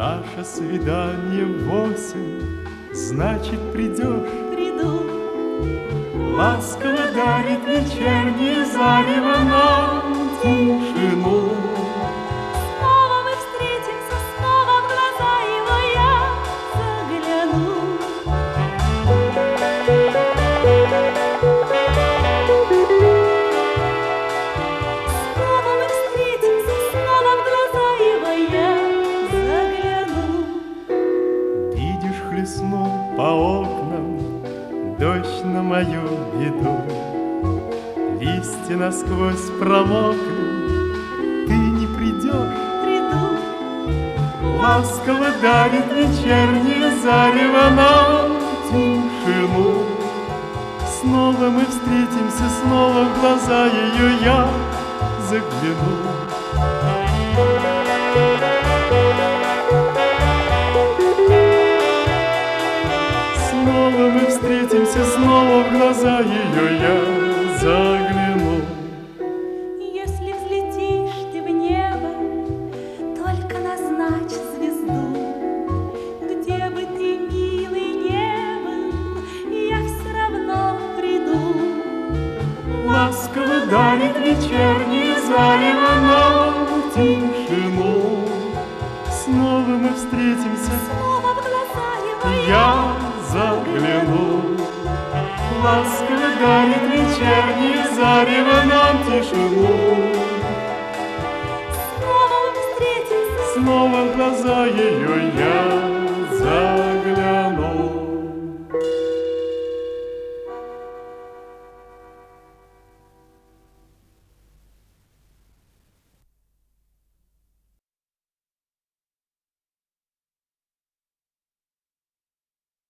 Наше свидание в 8, значит, придешь. Приду. Ласково дарит вечернее зарево нам тишину. Снова мы встретимся, снова в глаза его я загляну. Снова мы встретимся, снова в глаза его я загляну. Видишь, хлестнул по окнам дождь на мою беду. Листья насквозь промокли, ты не придешь. Приду. Ласково дарит вечернее зарево нам тишину. Снова мы встретимся, снова в глаза ее я загляну. Снова мы встретимся, снова в глаза ее я загляну. Если взлетишь ты в небо, только назначь звезду. Где бы ты, милый, не был, я все равно приду. Ласково дарит вечернее зарево нам тишину. Снова мы встретимся, Снова в глаза его я загляну. Ласково дарит вечернее зарево нам тишину. снова мы встретимся. Снова в глаза ее я